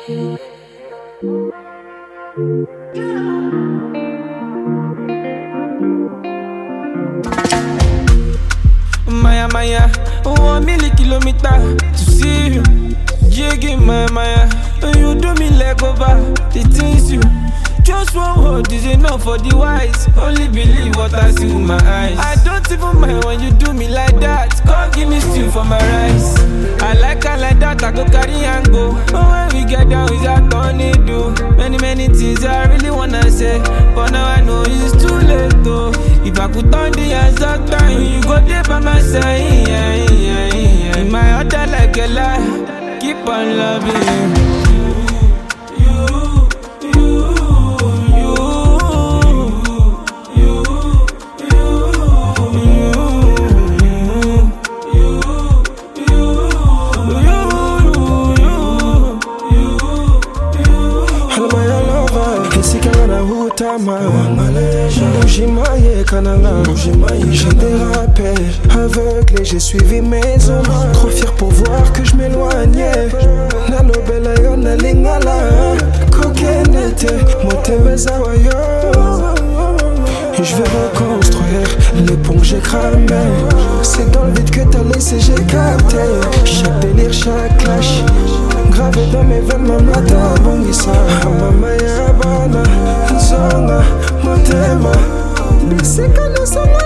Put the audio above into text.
Maya Maya, 1,000 kilometers to see you. Jiggy Maya, you do me like over the things you. Just one word is enough for the wise. Only believe what I see with my eyes. I don't even mind when you do me like that. Come give me stew for my rice. I like that, I go carry and go. But when we get down, it's a tornado. Many things I really wanna say, but now I know it's too late though. If I could turn the hands up time, you go there by my side. In my heart I like a lie. Keep on loving j'ai dérapé, aveuglé, j'ai suivi mes ombres. Trop fier pour voir que je m'éloignais. Nalobela yo nalingala, kokenete, motemeza wayo. Je vais reconstruire les ponts que j'ai cramés. C'est dans le vide que t'as laissé, j'ai capté. Chaque délire, chaque clash, gravé dans mes veines, mamata bongisa. Mama yabana, zonga, motema. C'est que nous sommes